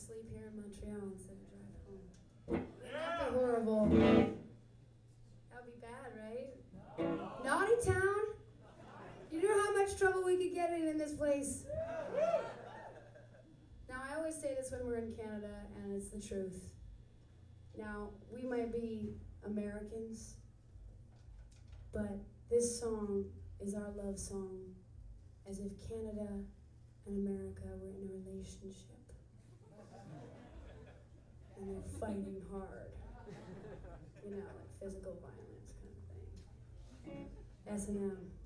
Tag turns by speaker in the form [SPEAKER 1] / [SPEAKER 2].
[SPEAKER 1] sleep here in Montreal instead of drive home. Wouldn't that be horrible? That would be bad, right? Naughty Town? You know how much trouble we could get in this place? Now, I always say this when we're in Canada, and it's the truth. Now, we might be Americans, but this song is our love song, as if Canada and America were in a relationship. And they're fighting hard. You know, like physical violence kind of thing. S&M.